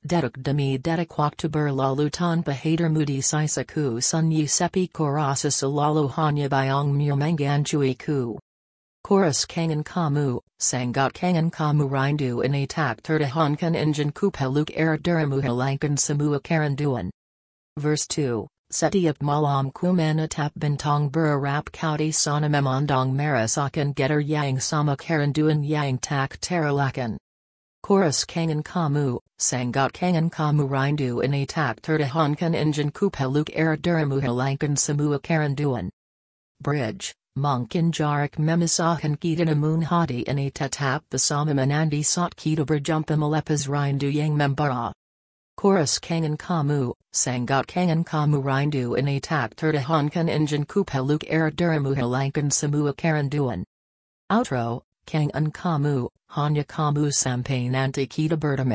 Deduk demi deduk waktuber lalu tanpa hader mudi sisaku sun sepi korasa selalu hanya bayang memangancui ku. Chorus kangen kamu, sangat kangen kamu rindu ini tak tertahankan injan ku peluk dirimu hilangkan semua kerinduan. Verse 2, setiap malam ku menatap bintang berharap kau di sana memandang merasakan getar yang sama kerinduan yang tak terelakkan. Chorus kangen kamu, sangat kangen kamu rindu ini tak tertahankan injan ku peluk dirimu hilangkan semua kerinduan. Bridge, mungkin jarak memisahkan kita namun hati ini tetap bersama menanti saat kita berjumpa melepas rindu yang membara. Chorus kangen kamu, sangat kangen kamu rindu ini tak tertahankan injan ku peluk dirimu hilangkan semua kerinduan. Outro, kangen kamu, hanya kamu sampai nanti kita bertemu.